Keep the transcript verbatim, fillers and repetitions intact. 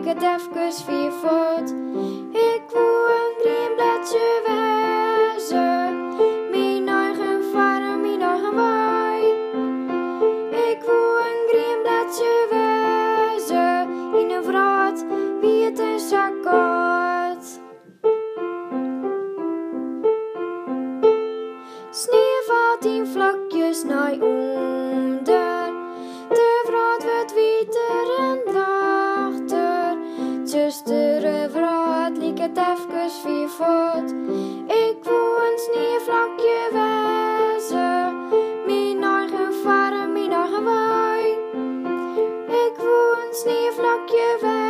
het even vier voet. Ik wil een green bladje wezen, mijn eigen farm, mijn eigen wei. Ik wil een green bladje wezen, in een vraat wie het een zak gaat. Sneeuw valt in vlokjes naar onder, de vraat wordt wieter en lachter. Tussen de vraat liek het even vier voet. Ik wil een sneeuwvlokje wezen, mijn eigen farm, mijn eigen wei. Ik wil een sneeuwvlokje wezen.